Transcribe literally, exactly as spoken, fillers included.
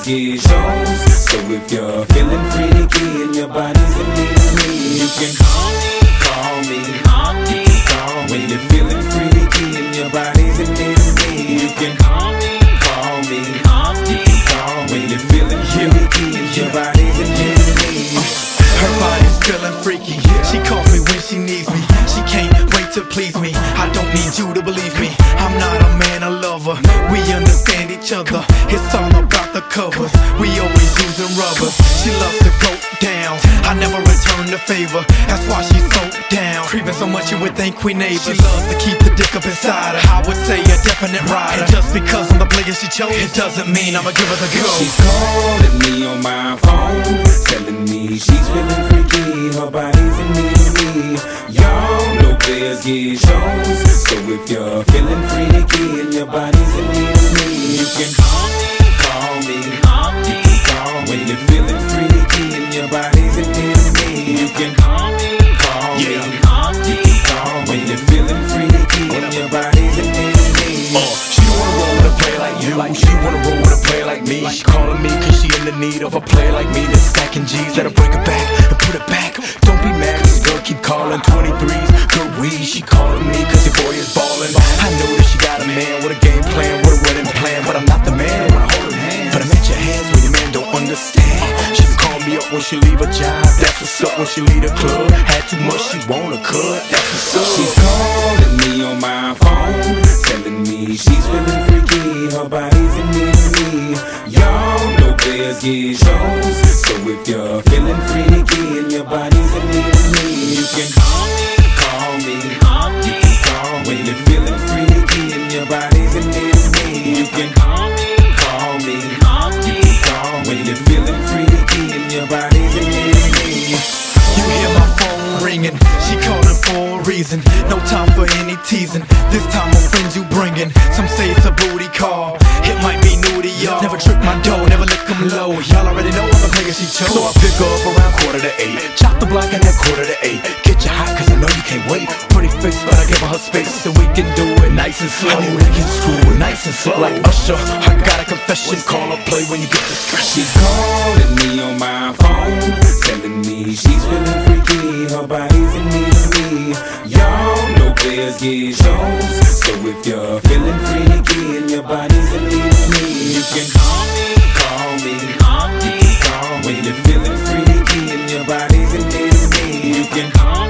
get yours. So if you're feeling freaky and your body's in need of me, you can call me, call me, call me, call me. When you're feeling freaky and your body's in need of me, you can call me, call me, call me, call me. When you're feeling freaky and your body's in need of me. Her body's feeling freaky. She calls me when she needs me. She can't wait to please me. I don't need you to believe me. I'm not a man, a lover. We understand each other. It's all about the covers. We always using rubbers. She loves to go down. I never return the favor. That's why she's so down. Creeping so much you would think we neighbors. She loves to keep the dick up inside her. I would say a definite rider. And just because I'm the player she chose, it doesn't mean I'ma give her the go. She's calling me on my phone, telling me she's feeling freaky, her body's in need of me. Y'all know players get shows, so if you're feeling freaky and your body's in need of me, you can call me, call me, call me, call me. When you're feeling freaky and your body's in need of me, you can call me, call me, call me, call me. When you're feeling freaky and your body's in need of me. Uh, she don't wanna roll with a player like you. She wanna roll with a player like me. She calling me cause she in the need of a player like me that's stacking G's. Let her break it back and put it back. Don't be mad cause this girl keep calling twenty-threes. Good weed, she calling me cause your boy is ballin'. I know that she got a man with a game plan, with a wedding plan, but I'm not the man. But I'm at your hands when your man don't understand. She call me up when she leave a job. That's what's up when she leave the club. Had too much, she wanna cut. That's what's up. She's calling me on my phone, telling me she's feeling freaky, her body's in need of me. Y'all know players get shows, so if you're feeling freaky and your body's in need of me, you can call me, call me, call me, call me. When you're feeling freaky and your body's in need of me, you can call me, call me, call me, call me. When you're feeling freaky and your body's in need of me. You hear my phone ringing, she calling for a reason. No time for any teasing. This time my friends you bringing. Some say it's a booty call. It might be new to y'all. Never trick my dough, never lick them low. Y'all already know I'm the player she chose. So I pick her up around quarter to eight. Chop the block at that quarter to eight. Get you hot cause I know you can't wait. Pretty face but I give her her space so we can do it nice and slow. We can screw it nice and slow. Like Usher, I got a confession. Call or play when you get distressed. She's calling me on my phone, telling me she's feeling freaky, her body's in need of me. Y'all know players get shows, so if you're feeling freaky and your body's in need of me, you can call me, call me, call me, call me. When you're feeling freaky and your body's in need of me, you can call me.